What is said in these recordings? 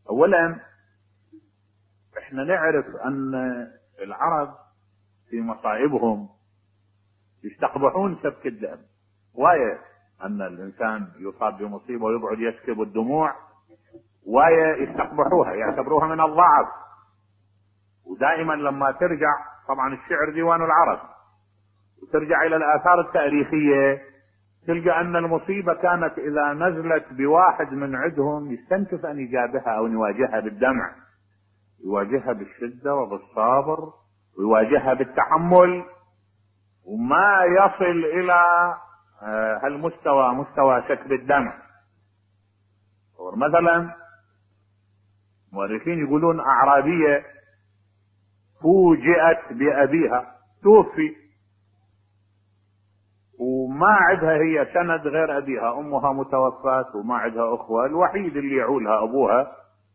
اولا احنا نعرف ان العرب في مصائبهم يستقبحون سفك الدم، وايه ان الانسان يصاب بمصيبه ويقعد يسكب الدموع، وايه يستقبحوها يعتبروها من الضعف. ودائما لما ترجع، طبعا الشعر ديوان العرب، وترجع الى الاثار التاريخيه تلقى ان المصيبه كانت اذا نزلت بواحد من عندهم يستنكف ان يجابهها او يواجهها بالدمع، يواجهها بالشده وبالصبر ويواجهها بالتحمل، وما يصل الى هالمستوى، مستوى سكب الدمع. مثلا مؤرخين يقولون اعرابيه فوجئت بابيها، توفي وما عندها هي سند غير ابيها، امها متوفاة وما عندها اخوة، الوحيد اللي يعولها ابوها.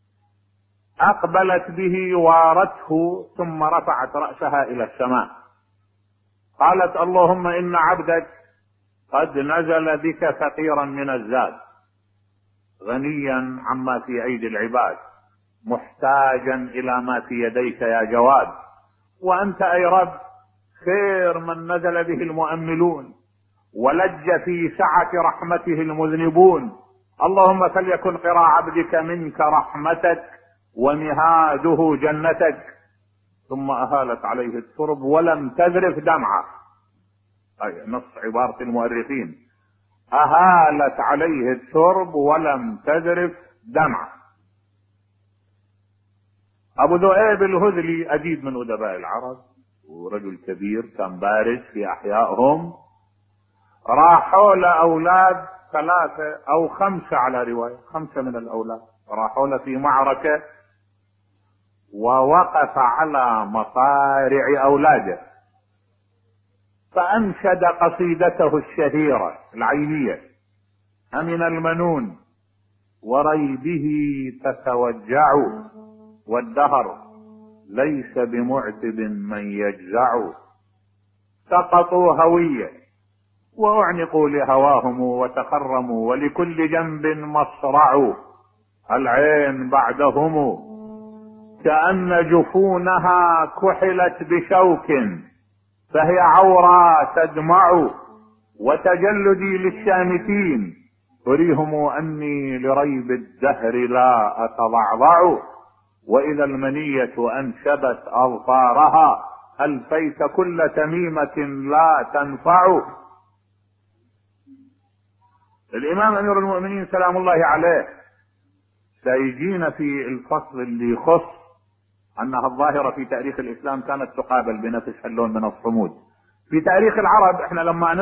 اقبلت به وارته ثم رفعت رأسها الى السماء، قالت اللهم ان عبدك قد نزل بك فقيرا من الزاد، غنيا عما في ايدي العباد، محتاجا الى ما في يديك يا جواد، وانت اي رب خير من نزل به المؤملون، ولج في سعة رحمته المذنبون، اللهم فليكن قراء عبدك منك رحمتك ومهاده جنتك. ثم اهالت عليه الترب ولم تذرف دمعه، اي نص عبارة المؤرخين، اهالت عليه الترب ولم تذرف دمعه. ابو ذؤيب الهذلي اديب من ادباء العرب ورجل كبير كان بارز في احيائهم، راحوا له اولاد 3 أو 5 على رواية، 5 من الاولاد راحوا له في معركة، ووقف على مصارع اولاده فانشد قصيدته الشهيرة العينية: امن المنون وريبه تتوجع، والدهر ليس بمعتب من يجزع، سقطوا هوية واعنقوا لهواهم وتخرموا، ولكل جنب مصرع، العين بعدهم كأن جفونها كحلت بشوك، فهي عورى تدمع، وتجلدي للشامتين أريهم أني لريب الدهر لا أتضعضع، وإذا المنية أنشبت أظفارها ألفيت كل تميمة لا تنفع. الإمام أمير المؤمنين سلام الله عليه سيجينا في الفصل اللي يخص أنها الظاهرة في تاريخ الإسلام كانت تقابل بنفس اللون من الصمود. في تاريخ العرب احنا لما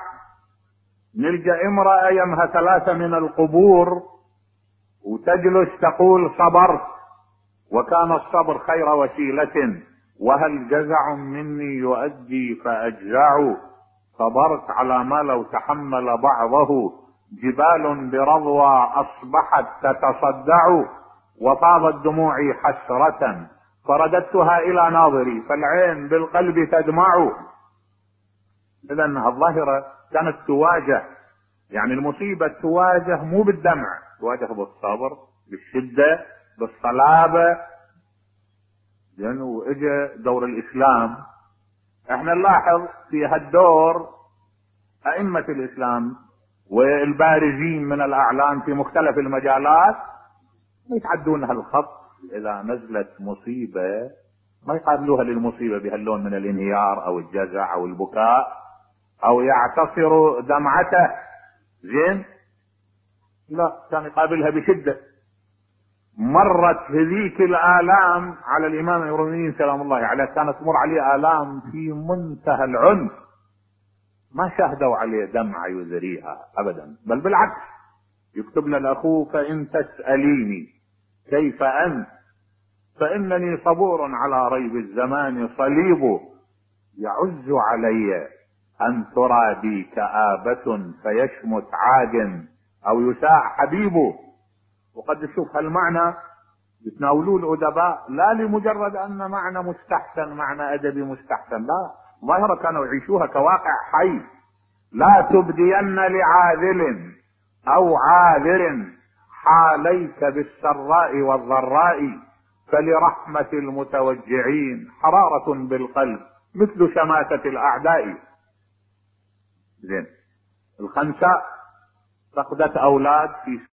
نلقى امرأة يمها 3 من القبور وتجلس تقول صبرت، وكان الصبر خير وسيلة، وهل جزع مني يؤدي فأجزع، صبرت على ما لو تحمل بعضه جبال برضوى أصبحت تتصدع، وفاضت دموعي حسرة فرددتها إلى ناظري، فالعين بالقلب تدمع. إذا الظاهرة كانت تواجه، يعني المصيبة تواجه مو بالدمع، تواجه بالصبر، بالشدة، بالصلابة. لأنه اجى دور الإسلام، احنا نلاحظ في هالدور أئمة الإسلام والبارزين من الأعلام في مختلف المجالات ما يتعدون هالخط، إذا نزلت مصيبة ما يقابلوها للمصيبة بهاللون من الانهيار أو الجزع أو البكاء أو يعتصروا دمعته، زين؟ لا، كان يقابلها بشدة. مرت هذيك الآلام على الإمام أمير المؤمنين سلام الله عليه، كانت تمر عليه آلام في منتهى العنف، ما شاهدوا عليه دمعة يزريها أبدا، بل بالعكس يكتب لنا أخوك إن تسأليني كيف أنت فإنني صبور على ريب الزمان صليب، يعز علي أن ترى بي كآبة فيشمت عاد أو يساع حبيبه. وقد تشوف هالمعنى يتناولوه الأدباء لا لمجرد أن معنى مستحسن، معنى أدبي مستحسن، لا، ظاهرة كانوا يعيشوها كواقع حي. لا تبدين لعاذل أو عاذر حاليك بالسراء والضراء، فلرحمة المتوجعين حرارة بالقلب مثل شماتة الأعداء. زين. الخنساء فقدت أولاد في